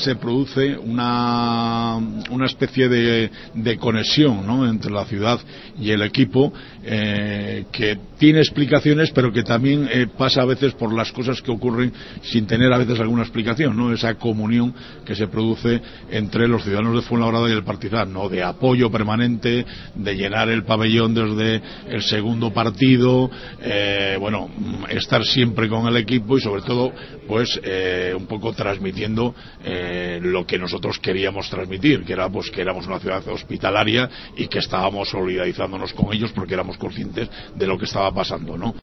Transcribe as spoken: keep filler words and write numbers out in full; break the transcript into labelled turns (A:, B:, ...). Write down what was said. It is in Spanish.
A: se produce una, una especie de, de conexión, ¿no?, entre la ciudad y el equipo, eh, que tiene explicaciones, pero que también eh, pasa a veces por las cosas que ocurren sin tener a veces alguna explicación, ¿no? Esa comunión que se produce entre los ciudadanos de Fuenlabrada y el Partizan, ¿no?, de apoyo permanente, de llenar el pabellón desde el segundo partido, eh, bueno, estar siempre con el equipo y sobre todo, pues, eh, un poco transmitiendo eh, lo que nosotros queríamos transmitir, que era, pues, que éramos una ciudad hospitalaria y que estábamos solidarizándonos con ellos porque éramos conscientes de lo que estaba pasando, ¿no?